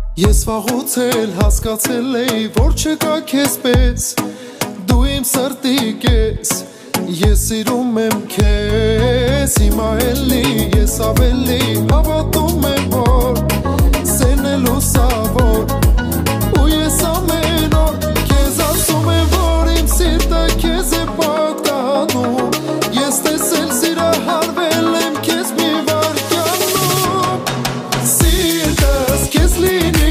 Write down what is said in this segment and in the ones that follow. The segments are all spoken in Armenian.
Ես վաղուց էլ հասկացել էի, որ չկա քեզ պես, դու իմ սրտի կես, ես սիրում եմ քեզ, հիմա էլի ես ավելի հավատում եմ, որ սերն է լուսավոր, ու ես ամեն օր քեզ ասում եմ, որ իմ սիրտը քեզ է պատկանում, ես տեսել սիրահարվել եմ քեզ մի վայրկյանում, սիրտս քեզ լինի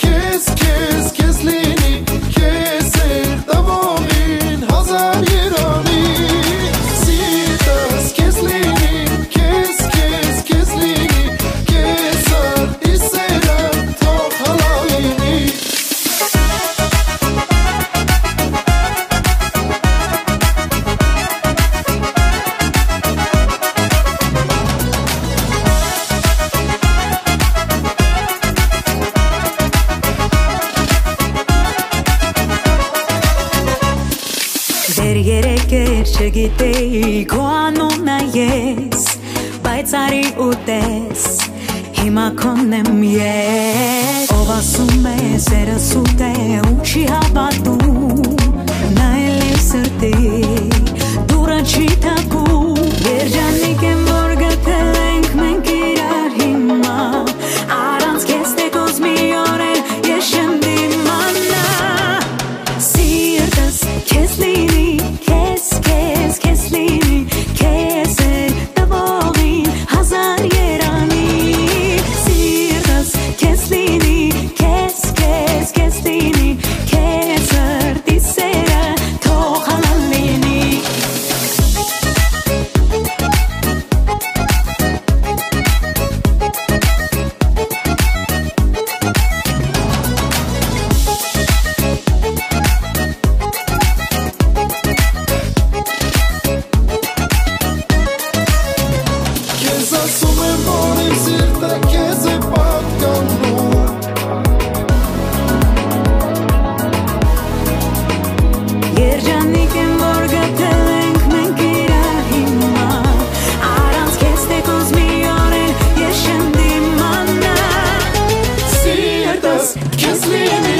Չգիտեի քո անունը ես, բայց արի ուտես, հիմա քոնն եմ ես, ով ասում է սերը սուտ է ու չի հավատում, նա էլ է սրտի, դուրը չի թակում, երջանիկ եմ, որ գտել ենք մենք իրար հիմա, առանց քեզ տեկոս մի օր էլ ես չեմ դիմանա, սիրտս քեզ լինի, քեզ լինի, քեզ է տվողին հազար երանի, սիրտս քեզ լինի, քեզ լինի, քեզ սրտի սերը թող հալալ լինի. Kiss me